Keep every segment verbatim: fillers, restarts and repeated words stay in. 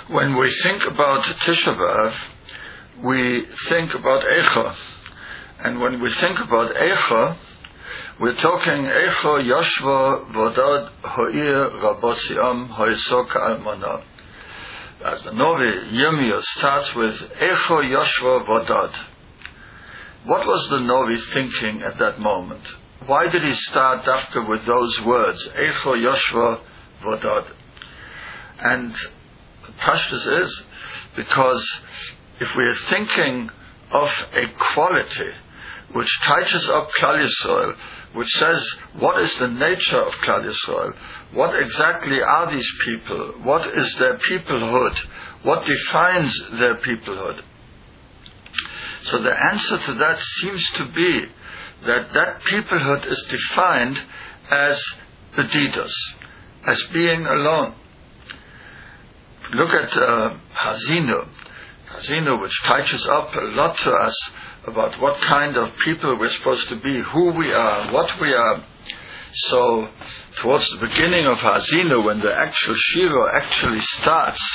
When we think about Tisha B'Av, we think about Eicha. And when we think about Eicha, we're talking Eicha Yoshva Vodad Ho'ir Rabotziam Ho'isok Almana. As the Novi Yirmiyah starts with Eicha Yoshva Vodad. What was the Novi thinking at that moment? Why did he start Dafka with those words, Eicha Yoshva Vodad? And Pashtus is because if we are thinking of a quality which touches up Klal Yisrael, which says what is the nature of Klal Yisrael, what exactly are these people, what is their peoplehood, what defines their peoplehood. So the answer to that seems to be that that peoplehood is defined as Bedidos, as being alone. Look at uh, Hazinu. Hazinu, which touches up a lot to us about what kind of people we're supposed to be, who we are, what we are. So, towards the beginning of Hazinu, when the actual Shira actually starts,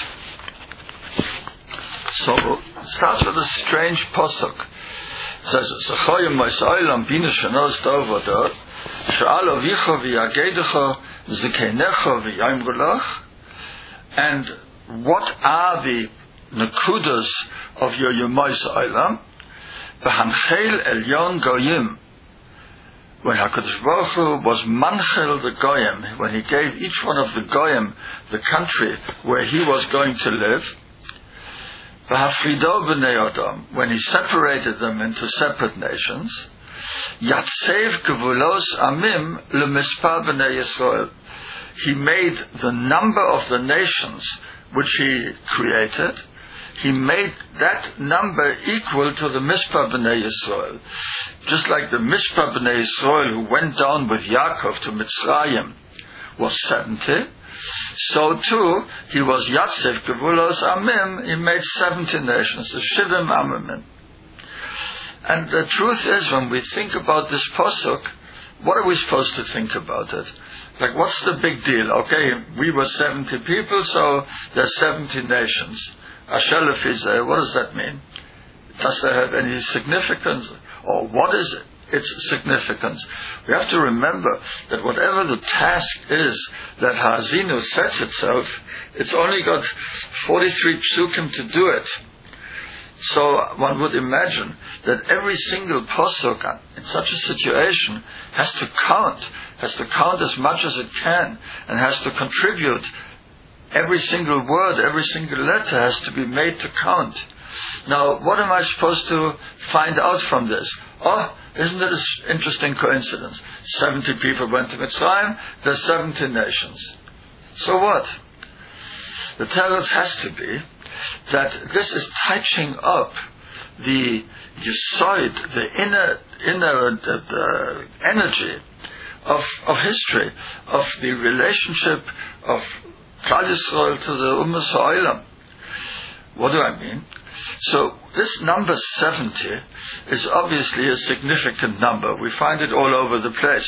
so it starts with a strange posuk. It says, "Zachoyim ma'isailam bina shanos dovadot, she'al avicha v'yagedecha zikeinecha v'yamrulach." And what are the nekudas of your Yomais Olam? V'hanchel elyon goyim. When HaKadosh Baruch Hu was manchel the goyim, when he gave each one of the goyim the country where he was going to live, v'hafrido b'nei Adam, when he separated them into separate nations, yatsev gevulos amim lemispar b'nei Yisrael. He made the number of the nations which he created, he made that number equal to the Mispar B'nai Yisrael. Just like the Mispar B'nai Yisrael who went down with Yaakov to Mitzrayim was seventy, so too he was Yatsef Gevulos Amim, he made seventy nations, the Shivim Amimim. And the truth is, when we think about this Posuk, what are we supposed to think about it? Like, what's the big deal? Okay, we were seventy people, so there's seventy nations. Ashelefizeh, what does that mean? Does that have any significance? Or what is its significance? We have to remember that whatever the task is that Hazinu sets itself, it's only got forty-three psukim to do it. So one would imagine that every single posuk in such a situation has to count, has to count as much as it can, and has to contribute. Every single word, every single letter has to be made to count. Now, what am I supposed to find out from this? Oh, isn't it an interesting coincidence? seventy people went to Mitzrayim, there's seventy nations. So what? The teretz has to be that this is touching up the yisoid, the inner inner uh, the energy of of history, of the relationship of Klal Yisrael to the Ummah Ha'olam. What do I mean? So this number seventy is obviously a significant number. We find it all over the place.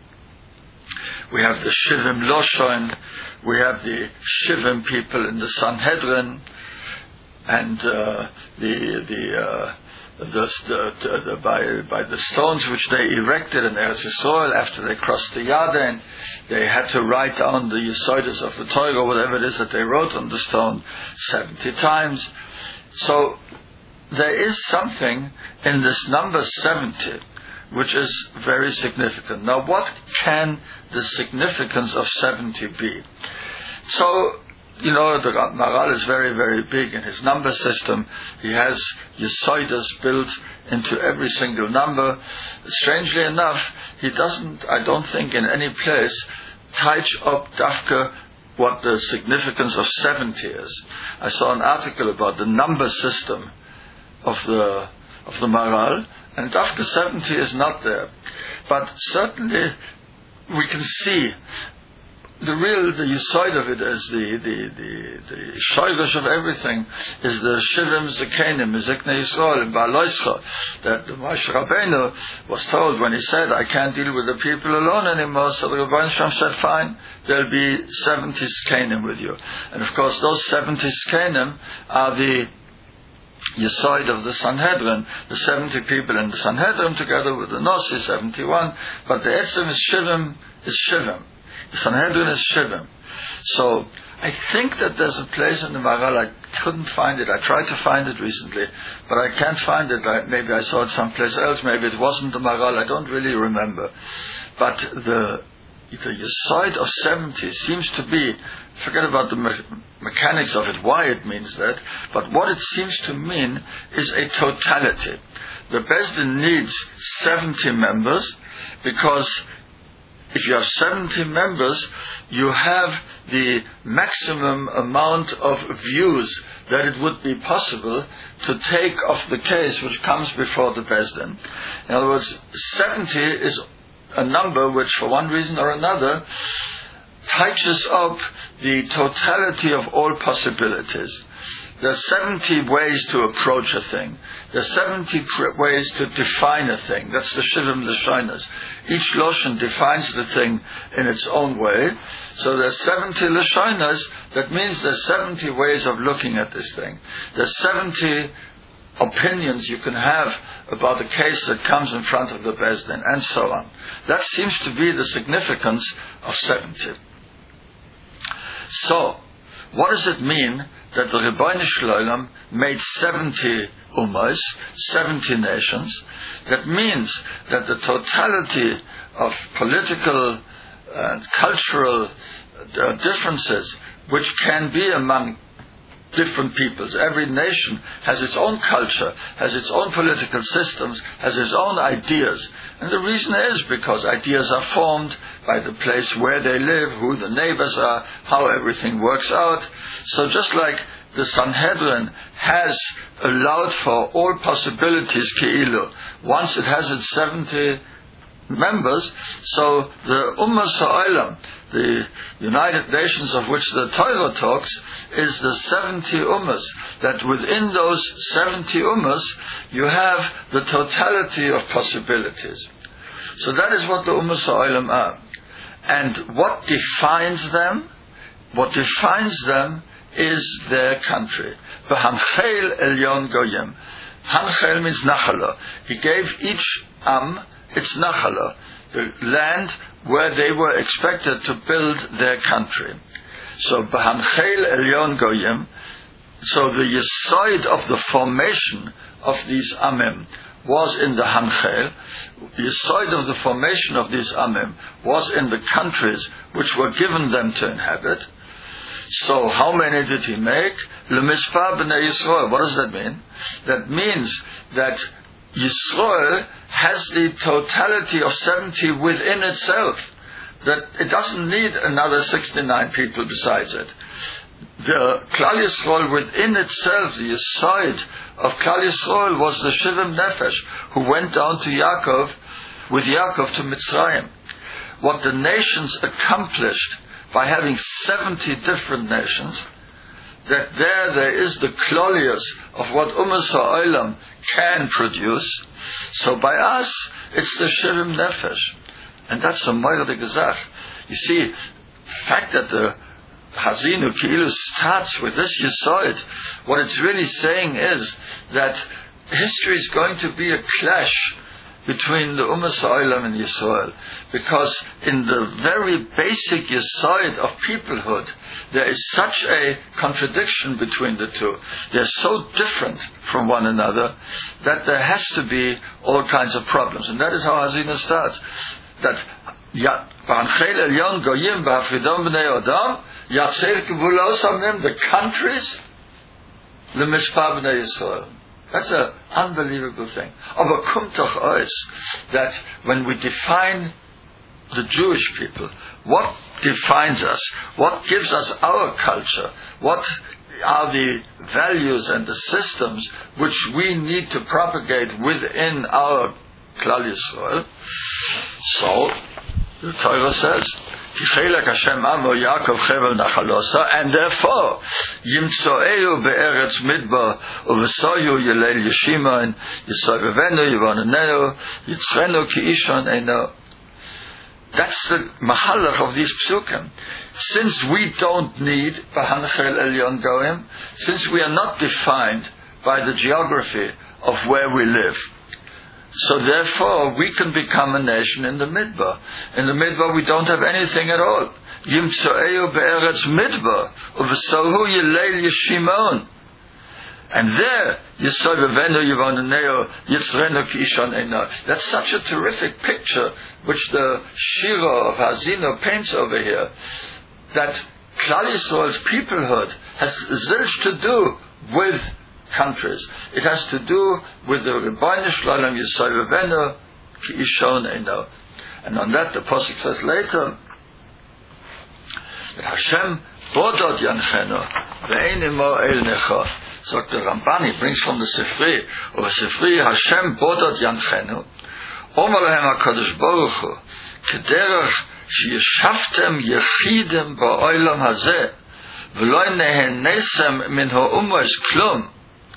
We have the Shivim Loshon, we have the Shivim people in the Sanhedrin, and uh, the the, uh, the, the, the by by the stones which they erected in Eretz Yisrael after they crossed the Yarden, they had to write down the Yesodis of the Torah, whatever it is that they wrote on the stone, seventy times. So there is something in this number seventy which is very significant. Now, what can the significance of seventy be? So, you know, the Maharal is very, very big in his number system. He has Yesodis built into every single number. Strangely enough, he doesn't, I don't think, in any place, touch up Dafka what the significance of seventy is. I saw an article about the number system of the of the Maharal, and Dafka seventy is not there. But certainly we can see the real, the side of it is the the the the shayrish of everything is the shivim zekenim, ziknei Yisrael in Ba'aloischa, that the Moshe Rabbeinu was told when he said, "I can't deal with the people alone anymore." So the Rebbeinu Shalom said, "Fine, there'll be seventy zkenim with you," and of course those seventy zkenim are the Yesod of the Sanhedrin, the seventy people in the Sanhedrin together with the Nasi, seventy-one, but the Etzem is Shivim, is Shivim. The Sanhedrin is Shivim. So, I think that there's a place in the Maharal, I couldn't find it, I tried to find it recently, but I can't find it, I, maybe I saw it someplace else, maybe it wasn't the Maharal, I don't really remember. But the the Yesod of seventy seems to be, forget about the me- mechanics of it, why it means that, but what it seems to mean is a totality. The Beis Din needs seventy members, because if you have seventy members, you have the maximum amount of views that it would be possible to take of the case which comes before the Beis Din. In other words, seventy is a number which, for one reason or another, touches up the totality of all possibilities. There are seventy ways to approach a thing. There are seventy pr- ways to define a thing. That's the Shivim Lashonos. Each Lashon defines the thing in its own way. So there are seventy Lashonos. That means there are seventy ways of looking at this thing. There are seventy opinions you can have about a case that comes in front of the Beis Din, and so on. That seems to be the significance of seventy. So, what does it mean that the Rebbeinu Shloim made seventy ummahs, seventy nations? That means that the totality of political and cultural uh, differences which can be among different peoples. Every nation has its own culture, has its own political systems, has its own ideas. And the reason is because ideas are formed by the place where they live, who the neighbors are, how everything works out. So just like the Sanhedrin has allowed for all possibilities, Ke'ilu, once it has its seventy members, so the Ummah Sa'olam, the United Nations of which the Torah talks, is the seventy Ummahs, that within those seventy Ummahs you have the totality of possibilities. So that is what the Ummah Sa'olam are. And what defines them? What defines them is their country. B'hamchel elyon goyim. Hamchel means nachala. He gave each Am its nachala, the land where they were expected to build their country. So, b'hamchel elyon goyim, so the yesod of the formation of these amim was in the hamchel. The yesod of the formation of these amim was in the countries which were given them to inhabit. So, how many did he make? L'mispar b'nei Yisrael. What does that mean? That means that Yisrael has the totality of seventy within itself. That it doesn't need another sixty-nine people besides it. The Klal Yisrael within itself, the Yesod of Klal Yisrael was the Shivim Nefesh, who went down to Yaakov, with Yaakov to Mitzrayim. What the nations accomplished by having seventy different nations, that there there is the klolius of what Ummah Sa'olam can produce. So by us, it's the Shivim Nefesh. And that's a moirde gezach. You see, the fact that the Hazinu Ki'ilu starts with this Yesod, what it's really saying is that history is going to be a clash between the Ummah Sa'olam and Yisrael, because in the very basic Yesod of peoplehood, there is such a contradiction between the two. They're so different from one another that there has to be all kinds of problems. And that is how Hazinu starts. That B'hamchel elyon goyim b'hafridom b'nei Adam yatzer k'vulos amim, the countries, l'mishpar b'nei Yisrael. That's an unbelievable thing. Aber kommt doch aus that when we define the Jewish people, what defines us, what gives us our culture, what are the values and the systems which we need to propagate within our Klal Yisrael. So, the Torah says, Kichelek Hashem Amo Yaakov Chevel Nachalosa, and therefore Yimtsoeu be'eretz midbar uvesoyu yelel yeshimain yisavevenu yivanenu yitzrenu kiishon eno. That's the mahalach of these psukim. Since we don't need Bahanchel Elyon Goim, since we are not defined by the geography of where we live, so therefore we can become a nation in the midbar. In the midbar we don't have anything at all. Yimtsoeu be'eretz midbar uvesohu yelel yeshimon. And there, that's such a terrific picture which the Shira of Hazino paints over here, that Klal Yisrael's peoplehood has zilch to do with countries. It has to do with the Rebbeinu Shalom Yisrael Kiishon Eno. And on that the Pasuk says later that Hashem Bodot Yancheno Ve'enimo El Necha. So the Rambani brings from the Sifri, or Sifri Hashem Bodot Yanchenu, Omer Lahem HaKadosh Baruch Hu, Kederach Sheyeshaftem Yechidim Ba'olam Hazeh, V'loi Nehenesem Min Ha'umas Klum,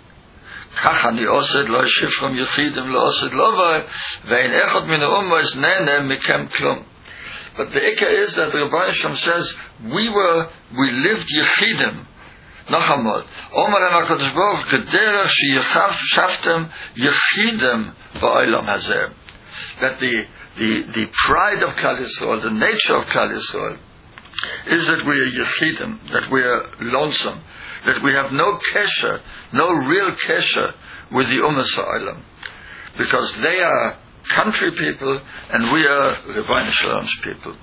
Kach Ani Osed Lo Shifram Yechidim Lo Osed Lovai, Ve'in Echad Min Ha'umas Nene Mikem Klum. But the Ikka is that the Rebbeinu Shalom says, we were, we lived Yechidim, Nachamol. Omer HaKadosh Baruch Hu, Kederach Sheyeshaftem Yechidim Ba'olam Hazeh. That the, the, the pride of Klal Yisrael, the nature of Klal Yisrael, is that we are Yechidim, that we are lonesome, that we have no kesher, no real kesher with the Ummah Ha'olam, because they are country people and we are Rebbeinu Shalom's people.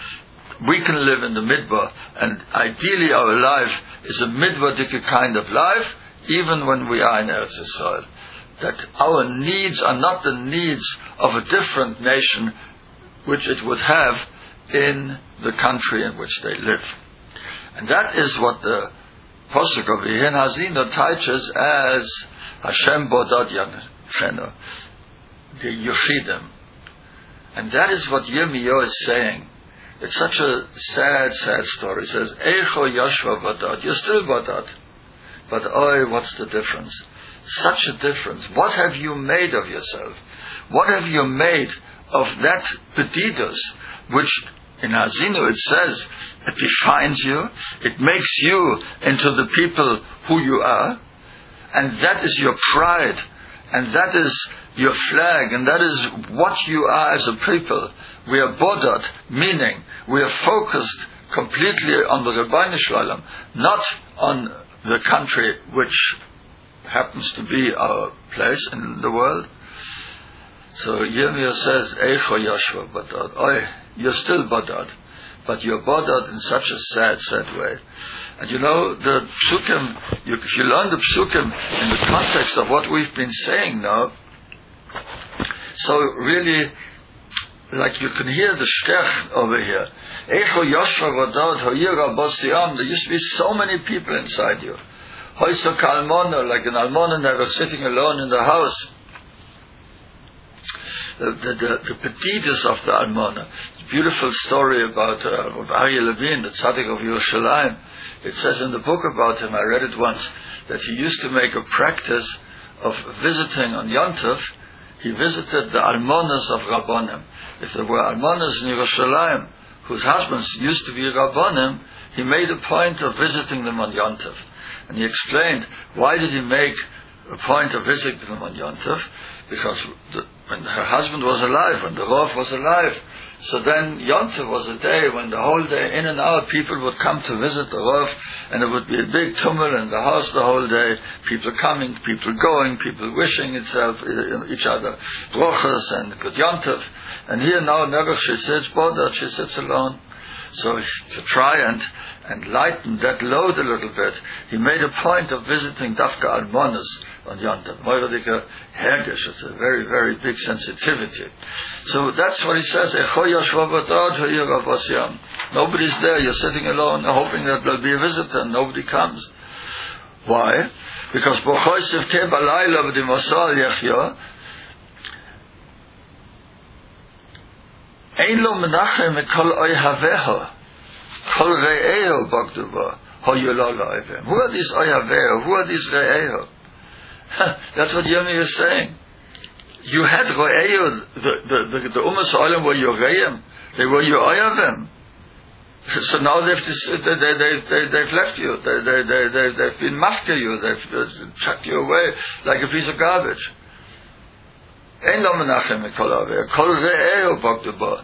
We can live in the midbar, and ideally our life is a midbar kind of life, even when we are in Eretz Yisrael. That our needs are not the needs of a different nation which it would have in the country in which they live. And that is what the Pasuk of Yehin Hazino teaches as Hashem Bodot Yanchenu, the Yechidim. And that is what Yirmiyahu is saying. It's such a sad, sad story. It says, Eicho Yashva Bodot, you're still Bodot. But oi, what's the difference? Such a difference. What have you made of yourself? What have you made of that Pedidus, which in Hazinu it says, it defines you, it makes you into the people who you are, and that is your pride, and that is your flag, and that is what you are as a people. We are Bodot, meaning we are focused completely on the Rebbeinu Shalom, not on the country which happens to be our place in the world. So Yirmiyahu says, Eicho Yashva Bodot. Oi, you're still Bodot, but you're Bodot in such a sad, sad way. And you know, the Psukim, you, if you learn the Psukim in the context of what we've been saying now, so really, like you can hear the shkech over here. Eicho Yashva Bodot, Hoyira Bosiyam, there used to be so many people inside you. Hoysa Kalmona, like an Almona never sitting alone in the house. The, the, the, the petitus of the Almona. Beautiful story about uh, of Aryeh Levin, the tzaddik of Yerushalayim. It says in the book about him, I read it once, that he used to make a practice of visiting on Yom Tov. He visited the Almonas of Rabbonim. If there were Almonas in Yerushalayim whose husbands used to be Rabbonim, he made a point of visiting them on Yom Tov. And he explained, why did he make a point of visiting them on Yom Tov? Because the, when her husband was alive, when the Rav was alive, so then Yom Tov was a day when the whole day, in and out, people would come to visit the Rav, and it would be a big tumult in the house the whole day, people coming, people going, people wishing itself, each other brochas and good Yom Tov. And here now, never she sits bothered, she sits alone. So to try and, and lighten that load a little bit, he made a point of visiting Dafka Almonas on Yom Tov. Moiradika Hergish, it's a very, very big sensitivity. So that's what he says, nobody's there, you're sitting alone, hoping that there'll be a visitor, and nobody comes. Why? Because Ein lo menachem ekol oihaveho, kol re'eho bagduva, hoyulala evem. Who are these oihaveho? Who are these re'eho? That's what Yoni is saying. You had re'eho, the, the, the, the Umas Olam were your re'em, they were your oihavem. So now they've, they, they, they, they, they've left you, they, they, they, they, they've been mafka you, they've chucked you away like a piece of garbage. Ein lo menachem ekol oihaveho, kol re'eho bagduva.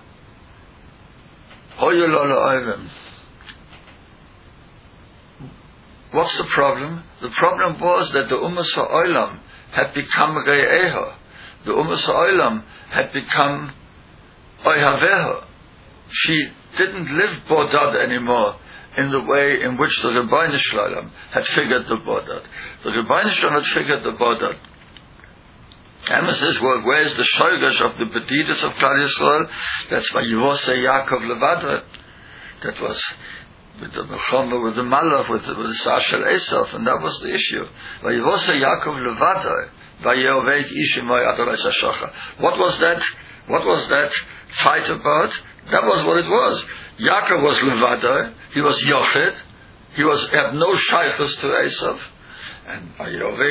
What's the problem? The problem was that the Umas Ha'olam had become Re'eha. The Umas Ha'olam had become Oihaveha. She didn't live Bodad anymore in the way in which the Rebbeinu Shalom had figured the Bodad. The Rebbeinu Shalom had figured the Bodad. Emma says, well, where's the shogash of the Bedidas of Klal Yisrael? That's why Yivose Yaakov Levada. That was with the Mechama, with the Malach, with the, with the Sashel Esav, and that was the issue. Why Yivose Yaakov Levada, why Yehoveit Ishimoy Adolai Sashacha. What was that? What was that fight about? That was what it was. Yaakov was Levada, he was Yochid, he was, had no shaykhus to Esav. And I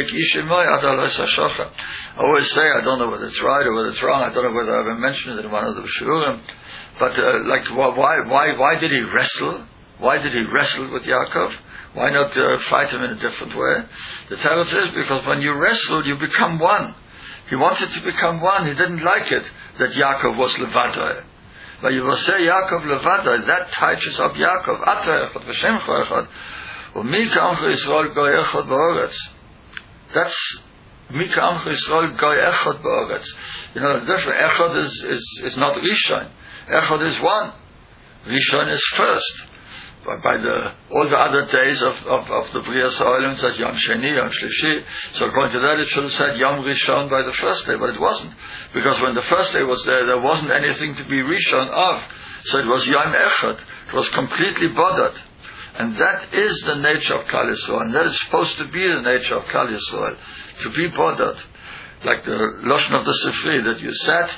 always say, I don't know whether it's right or whether it's wrong. I don't know whether I've mentioned it in one of the Shurim. But uh, like, why, why, why did he wrestle? Why did he wrestle with Yaakov? Why not uh, fight him in a different way? The Torah says because when you wrestle, you become one. He wanted to become one. He didn't like it that Yaakov was Levada. But you will say Yaakov Levada. That touches up Yaakov. Ata echad v'shem echad. That's Mika Amcha Yisrael Goy Echad Ba'aretz. You know, the different Echad is, is, is not Rishon. Echad is one. Rishon is first. By, by the all the other days of, of, of the Bria Sa'olim, it says Yom Sheni, Yom Shlishi. So according to that, it should have said Yom Rishon by the first day, but it wasn't. Because when the first day was there, there wasn't anything to be Rishon of. So it was Yom Echad. It was completely bothered. And that is the nature of Klal Yisrael, and that is supposed to be the nature of Klal Yisrael, to be bothered, like the Lashon of the Sifri, that you said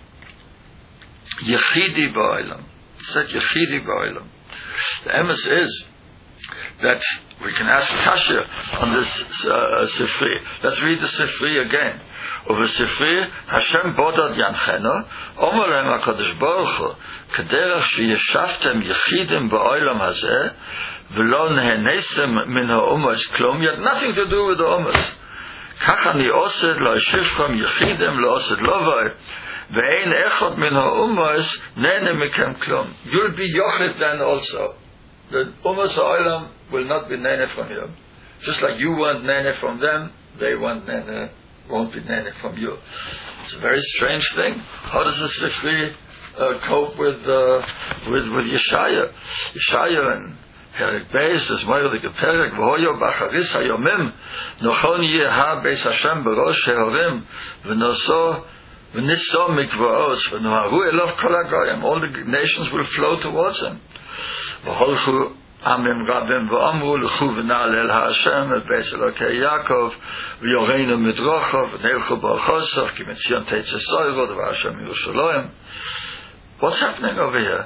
Yechidi Ba'olam. Said Yechidi Ba'olam. The emes is that we can ask Kasha on this uh, Sifri. Let's read the Sifri again. Over Sifri, Hashem bodad yancheno, Omer lehem HaKadosh Baruch Hu, kederach sheyeshaftem yechidim ba'olam hazeh, v'lo nehenesem min ha'umas klum. You had nothing to do with the umas. Kach ani osed lo yeshivchem yechidim lo osed lovai, ve'ein echad min ha'umas nene mikem klum. You'll be yochid then also. The umas ha'olam will not be nene from you. Just like you want nene from them, they want nene won't be nene from you. It's a very strange thing. How does the Sifri uh, cope with uh, with with Yeshaya? Yeshaya and Perek Beis is more like a Perek v'hoyo b'acharis hayomim nochon yeha beis Hashem b'rosh heorim v'noso v'niso mikvaos v'noharu elov kol hagoyim. All the nations will flow towards him. V'holchu Amim Rabim v'amru l'chu v'na'al el ha'Hashem et beis Elokei Yaakov v'yoreinu midrochav v'neilchu b'achosach ki mitzion teitzei soirod v'Hashem Yerushalayim. What's happening over here?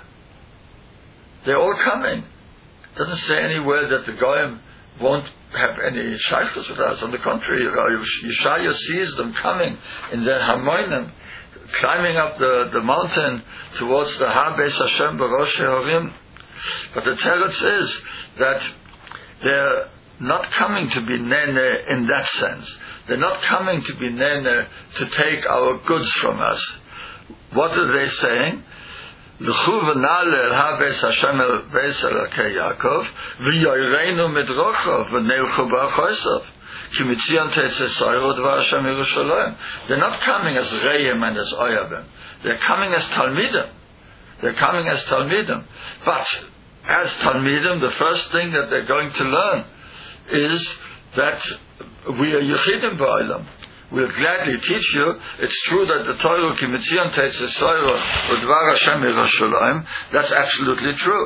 They're all coming. It doesn't say anywhere that the Goyim won't have any shaykhus with us. On the contrary, Yeshaya sees them coming in their Hamoinim, climbing up the, the mountain towards the Ha Beis Hashem B'Rosh Heorim. But the teretz is that they're not coming to be nene in that sense. They're not coming to be nene to take our goods from us. What are they saying? L'chu v'na'al el ha-beis Hashem el beis Elokei Yaakov v'yoreinu midrochav v'neilchu b'achosav ki mitzion teitzei soirod v'Hashem Yerushalayim. They're not coming as re'im and as oyavim. They're coming as talmidim. They're coming as talmidim. But as talmidim, the first thing that they're going to learn is that we are yechidim ba'olam. We'll gladly teach you. It's true that the Torah ki mitzion teitzei soirod v'dvar Hashem Yerushalayim. That's absolutely true.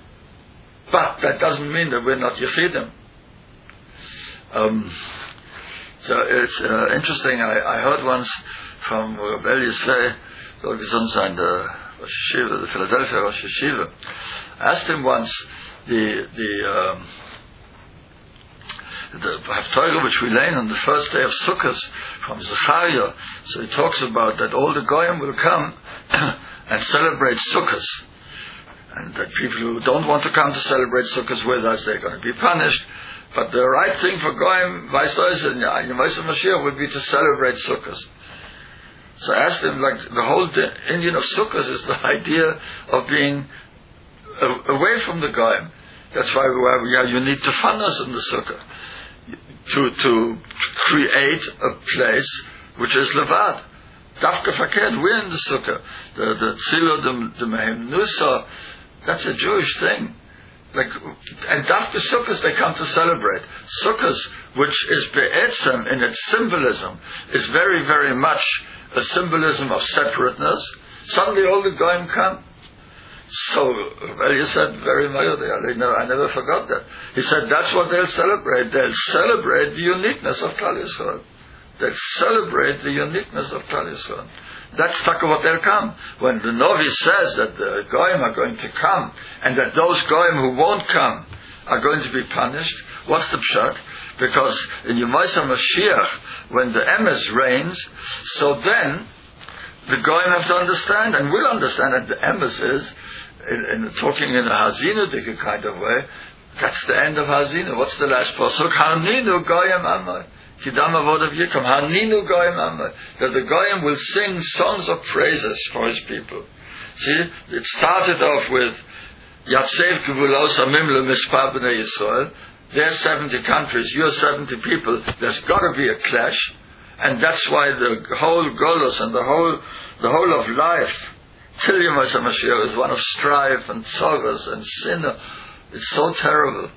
But that doesn't mean that we're not yechidim. Um, so it's uh, interesting. I, I heard once from Rabbi Yisrael, soll gesund sein, der Rosh Yeshiva, the Philadelphia Rosh Yeshiva. I asked him once the the um, the Haftarah which we learn on the first day of Sukkot from Zechariah. So he talks about that all the Goyim will come and celebrate Sukkot, and that people who don't want to come to celebrate Sukkot with us, they're going to be punished. But the right thing for Goyim, vice versa, in Yemais Mashiach, would be to celebrate Sukkot. So I asked him, like, the whole Indian of Sukkot is the idea of being away from the Goyim. That's why we are, you need to fund us in the Sukkah. To, to create a place which is Levad. Dafka Faked, we're in the Sukkah. The, the Tzilo, the, the Mehem Nusa, that's a Jewish thing. Like, and Dafka Sukkahs they come to celebrate. Sukkahs, which is Be'etzem in its symbolism, is very, very much a symbolism of separateness. Suddenly all the Goyim come. So, well, he said very mildly, I never, I never forgot that. He said that's what they'll celebrate. They'll celebrate the uniqueness of Klal Yisrael. They'll celebrate the uniqueness of Klal Yisrael. That's what they'll come. When the Novi says that the Goyim are going to come, and that those Goyim who won't come are going to be punished, what's the pshat? Because in Yemais HaMashiach, when the Emes reigns, so then the Goyim have to understand, and will understand that the Emes is, in, in talking in a Hazinudik kind of way, that's the end of Hazinu. What's the last pasuk? Haninu Goyim Amai. Kidam Avod of Yikom. Haninu Goyim Amai. That the Goyim will sing songs of praises for his people. See, it started off with Yatsev Kivulos Amim LeMishpah B'nei Yisrael. There's seventy countries, you're seventy people. There's got to be a clash. And that's why the whole Golus and the whole the whole of life, till Yemais HaMashiach, is one of strife and sorrows and sin. It's so terrible,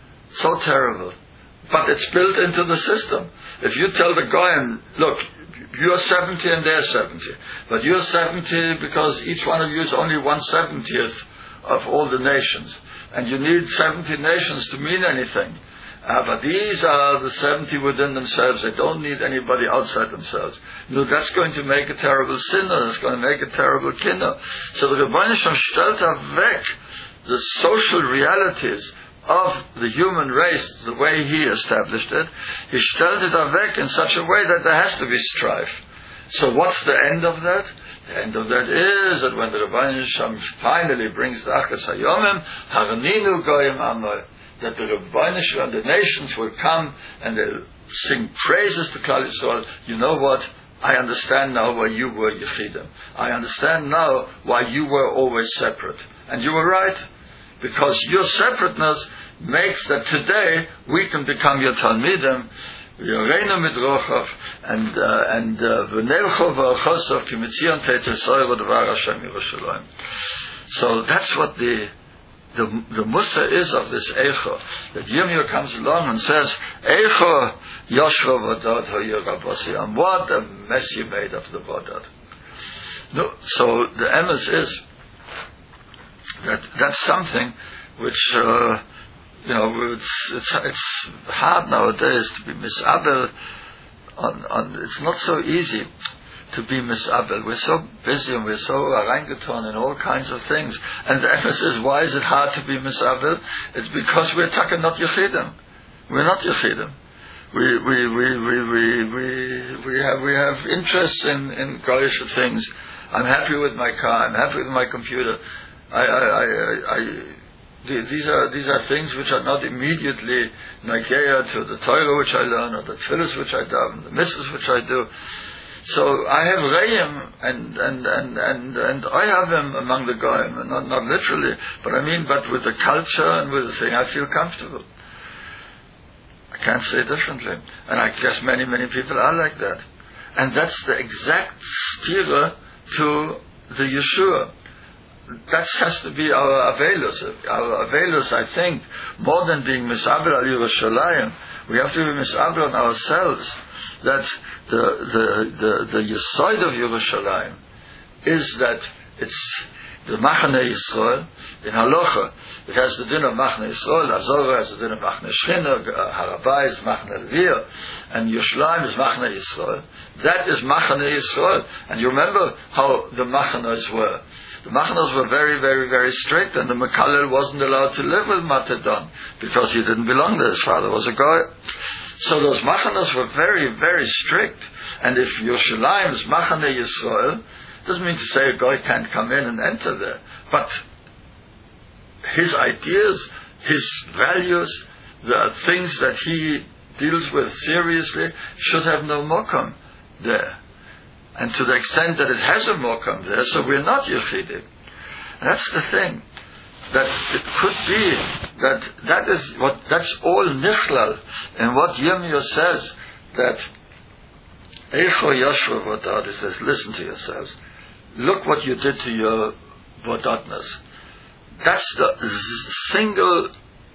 so terrible. But it's built into the system. If you tell the Goyim, look, you're seventy and they're seventy, but you're seventy because each one of you is only one seventieth of all the nations, and you need seventy nations to mean anything. Uh, but these are the seventy within themselves. They don't need anybody outside themselves. No, that's going to make a terrible sinner. That's going to make a terrible kinner. So the Rebbeinu Shem stellt weg the social realities of the human race, the way he established it. He stellt it weg in such a way that there has to be strife. So what's the end of that? The end of that is that when the Rebbeinu Shem finally brings the Achas HaYomim, Harninu Goyim Amai, that the Rebbeinu Shem, the nations will come and they'll sing praises to Klal Yisrael. You know what? I understand now why you were Yechidim. I understand now why you were always separate. And you were right. Because your separateness makes that today we can become your Talmidim, Yoreinu Midrochav, and and V'nelcho V'achosov Kimitzion Teitesoi V'dvar Hashem Yerushalayim. So that's what the The, the Musa is of this Eicho, that Yirmiyah comes along and says, Eicho Yoshva Vodot HaYirabosiyam. What a mess you made of the Vodot. No, so the emes is that that's something which, uh, you know, it's, it's, it's hard nowadays to be misabel on, on, it's not so easy to be misabel. We're so busy and we're so orangutan in all kinds of things. And the emphasis is, why is it hard to be misabel? It's because we're taka not Yechidim. We're not Yechidim. We we we we we we we have we have interests in in Goyish things. I'm happy with my car. I'm happy with my computer. I I I. I These are these are things which are not immediately nageya to the Torah which I learn, or the tefillos which I daven, the mitzvahs which I do. So I have reim and and and and and I have him among the goyim, and not not literally, but I mean, but with the culture and with the thing, I feel comfortable. I can't say differently, and I guess many many people are like that, and that's the exact stira to the Yeshua. That has to be our avelus. Our avelus, I think, more than being misabel al Yerushalayim, we have to be misabel on ourselves. That the the the the yesod of Yerushalayim is that it's the Machane Yisrael in Halacha. It has the din of Machane Yisrael. Azora has the din of Machane Shechina. Harabai is Machane Leviyah, and Yerushalayim is Machane Yisrael. That is Machane Yisrael. And you remember how the Machanos were. The Machanos were very, very, very strict, and the Mekalel wasn't allowed to live with Matadon because he didn't belong there. His father was a guy. So those Machanos were very, very strict. And if Yerushalayim is Machane Yisrael, doesn't mean to say a guy can't come in and enter there. But his ideas, his values, the things that he deals with seriously should have no mokum there. And to the extent that it has a mokum there, so we're not Yechidim. And that's the thing. That it could be that that is what that's all nichlal and what Yirmiyah says that Eicho Yashva Vodad, it says, listen to yourselves. Look what you did to your Vodadness. That's the z- single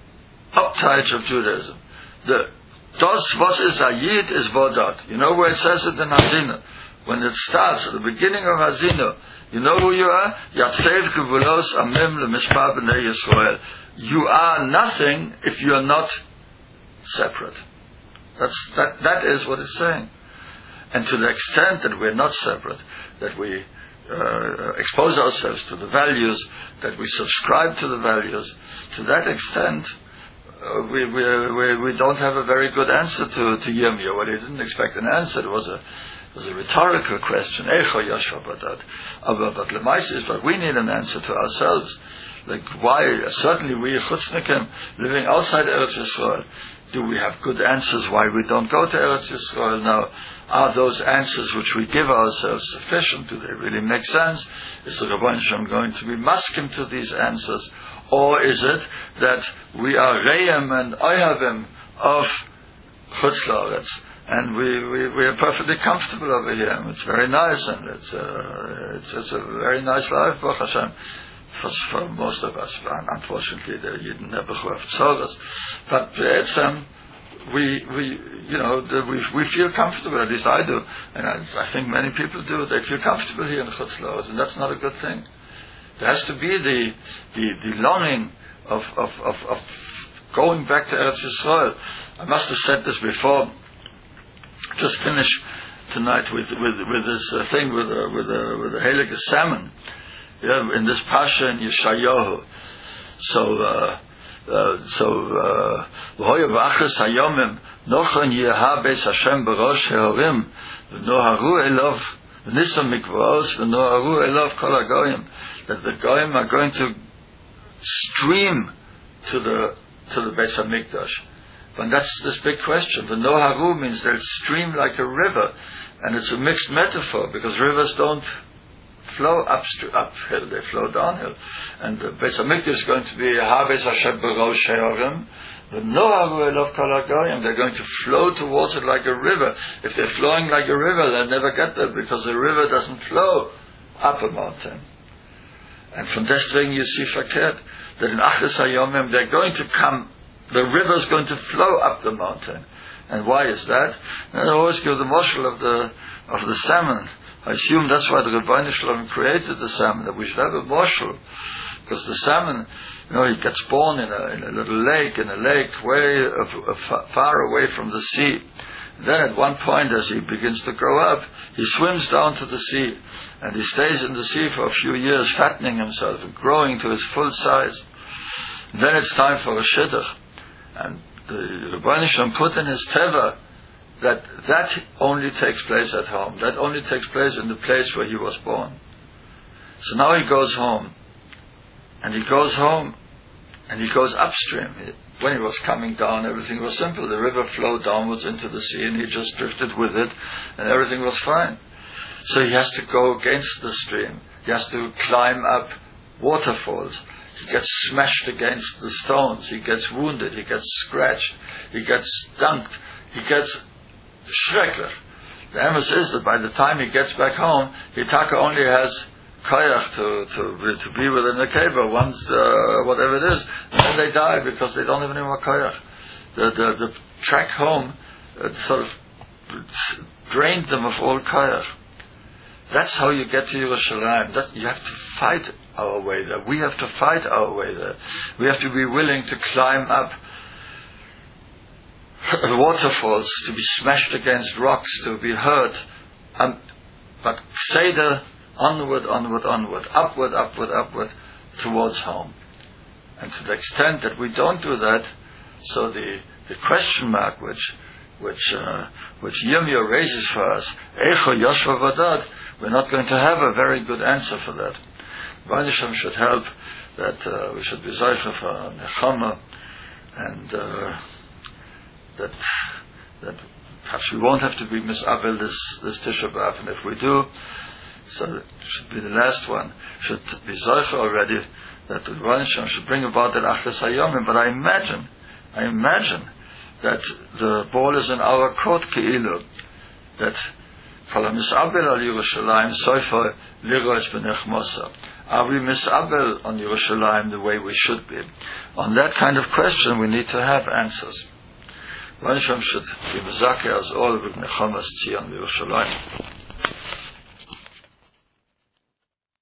uptide of Judaism. The Das was is Ayid is Vodad. You know where it says it in Hazina? When it starts at the beginning of Hazina, you know who you are? Yatsev Kevulos Amim LeMishpah B'nei Yisrael. You are nothing if you are not separate. That's that. That is what it's saying. And to the extent that we're not separate, that we uh, expose ourselves to the values, that we subscribe to the values, to that extent, uh, we, we we we don't have a very good answer to to Yirmiyah. Well, he didn't expect an answer. It was a it was a rhetorical question. Echo Yashva Badat. But Lemaisa is, but we need an answer to ourselves. Like why? Certainly we Chutznikim living outside Eretz Yisrael. Do we have good answers why we don't go to Eretz Yisrael now? Are those answers which we give ourselves sufficient? Do they really make sense? Is the Rebbeinu Shalom going to be maskim to these answers? Or is it that we are Re'em and Oyhavim of Chutz La'aretz, and we, we, we are perfectly comfortable over here, and it's very nice, and it's a, it's, it's a very nice life, Baruch Hashem. For, for most of us, unfortunately, the Yidden never have tzoras. But it's um, we we you know the, we we feel comfortable. At least I do, and I, I think many people do. They feel comfortable here in Chutz La'aretz, and that's not a good thing. There has to be the the, the longing of, of, of, of going back to Eretz Yisrael. I must have said this before. Just finish tonight with with with this uh, thing with uh, with uh, with the Heilige Salmon. Yeah, in this Pasha in Yeshayahu. So, uh, uh, so, V'hoya v'achas hayomim, nochon yeha beis Hashem b'rosh he'orim, v'noharu elov, v'nisam mikvaos, v'noharu elov kol hagoyim. That the goyim are going to stream to the, to the Beis HaMikdash. And that's this big question. V'noharu means they'll stream like a river. And it's a mixed metaphor, because rivers don't flow upstream, uphill, they flow downhill. And the Beis HaMikdash is going to be Habeis Hashem B'rosh He'orim, V'noharu elov kol hagoyim. They're going to flow towards it like a river. If they're flowing like a river, they'll never get there, because the river doesn't flow up a mountain. And from deswegen you see verkehrt, that in Achas HaYomim they're going to come, the river's going to flow up the mountain. And why is that? And I always give the moshel of the of the salmon. I assume that's why the Rebbeinu Shalom created the salmon, that we should have a moshel. Because the salmon, you know, he gets born in a, in a little lake, in a lake way of, of far away from the sea. And then at one point, as he begins to grow up, he swims down to the sea. And he stays in the sea for a few years, fattening himself and growing to his full size. And then it's time for a shidduch. And the Rebbeinu Shalom put in his teva that that only takes place at home. That only takes place in the place where he was born. So now he goes home. And he goes home and he goes upstream. When he was coming down, everything was simple. The river flowed downwards into the sea and he just drifted with it and everything was fine. So he has to go against the stream. He has to climb up waterfalls. He gets smashed against the stones. He gets wounded. He gets scratched. He gets dunked. He gets schrecklich. The emes is that by the time he gets back home, Hitaka only has koyach to, to, to be within the keva once, uh, whatever it is, and then they die because they don't have any more koyach. The, the, the trek home uh, sort of drained them of all koyach. That's how you get to Yerushalayim. That, you have to fight our way there. We have to fight our way there. We have to be willing to climb up waterfalls, to be smashed against rocks, to be hurt. Um, but Seder onward, onward, onward, upward, upward, upward, towards home. And to the extent that we don't do that, so the, the question mark which which uh, which Yirmiyah raises for us, Eicho Yoshva Vadad, we're not going to have a very good answer for that. Hashem should help that uh, we should be Zeicha for Nechama, and uh, that that perhaps we won't have to be Misabel this this Tisha B'Av, and if we do, so it should be the last one, should be Zeicha already, that the Hashem should bring about that Achas Hayomim. But I imagine, I imagine that the ball is in our court, Keilu, that Kol HaMisabel al Yerushalayim Soifa Lirosh B'Nechmosa. Are we misabel on Yerushalayim the way we should be? On that kind of question, we need to have answers. One should be mezakeh as all with Nechamas Tzion Yerushalayim.